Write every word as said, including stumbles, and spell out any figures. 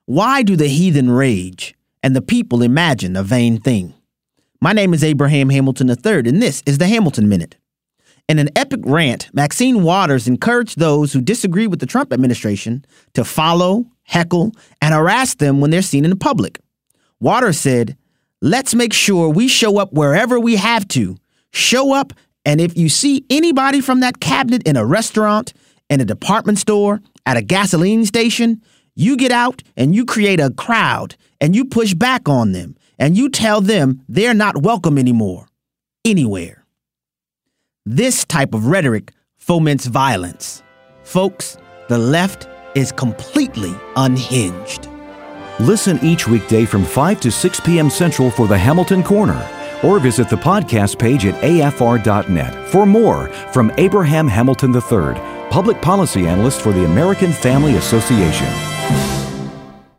Why do the heathen rage and the people imagine a vain thing? My name is Abraham Hamilton the third, and this is the Hamilton Minute. In an epic rant, Maxine Waters encouraged those who disagree with the Trump administration to follow, heckle, and harass them when they're seen in public. Waters said, "Let's make sure we show up wherever we have to. Show up, and if you see anybody from that cabinet in a restaurant, in a department store, at a gasoline station, you get out and you create a crowd and you push back on them and you tell them they're not welcome anymore, anywhere." This type of rhetoric foments violence. Folks, the left is completely unhinged. Listen each weekday from five to six p.m. Central for the Hamilton Corner, or visit the podcast page at A F R dot net for more from Abraham Hamilton the third, Public Policy Analyst for the American Family Association.